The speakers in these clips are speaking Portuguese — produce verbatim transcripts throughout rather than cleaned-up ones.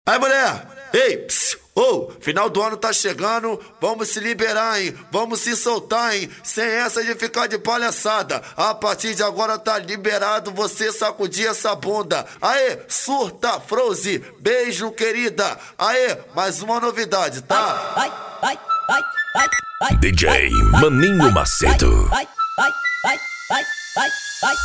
Aí, mulher, ei, psiu, ô, final do ano tá chegando, vamos se liberar, hein, vamos se soltar, hein, sem essa de ficar de palhaçada. A partir de agora tá liberado você sacudir essa bunda. Aê, surta, Froze, beijo, querida. Aê, mais uma novidade, tá? Vai, vai, vai, vai, vai, D J Maninho Macedo. vai, vai, vai, vai, vai, vai,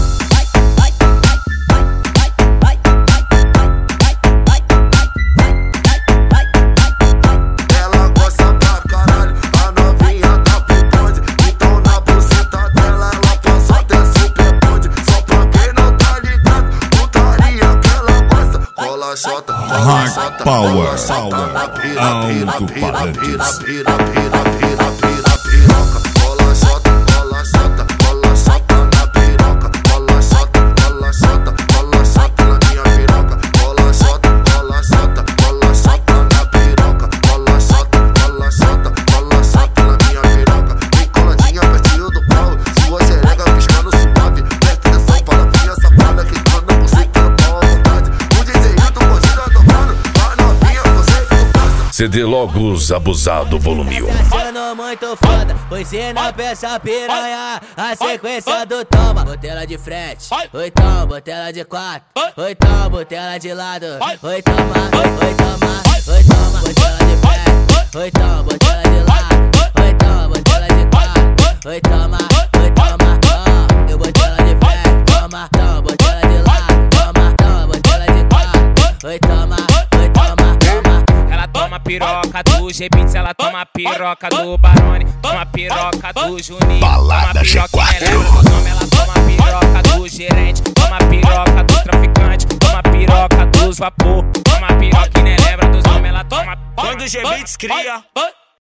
Ela gosta pra caralho, a novinha tá pro bonde. Então na buceta dela ela passa até super bonde. Só pra quem não tá ligado, putaria que ela gosta. Rola xota, rola xota, rola xota na pira, pira, pira, pira, pira, pira, pira, pira, piroca. Rola xota, rola xota, rola xota na piroca. Rola xota, rola xota, rola xota na minha piroca. Rola xota, rola xota, rola xota na piroca. Rola xota, rola xota, rola xota na minha piroca. Vem coladinha pertinho do pau, sua xereca piscando suave. Presta atenção para ver essa safada que tá na buceta no pau à vontade. O D J do Gordinho tocando, a novinha você que não passa. C D Logos Abusado Volume um. Sendo muito foda, você não pensa piranha. A sequência do toma, botela de frente, oi toma, botela de quatro, oi toma, botela de lado, oi toma, oi toma, oi toma, botela de frente, oi toma, botela de lado, oi toma, botela de quatro, oi toma, oi toma, ó, eu botela de frente, toma, toma, botela de lado, toma, toma, botela de quatro, oi toma, oi toma, toma. Ela toma piroca do G-Beats, ela toma piroca do Barone, toma piroca do Juninho, Balada toma G piroca quatro. que leva o nome, ela toma piroca do gerente, toma piroca do traficante, toma piroca dos vapor, toma piroca que nem lembra dos nomes, ela toma. Quando o G-Beats cria,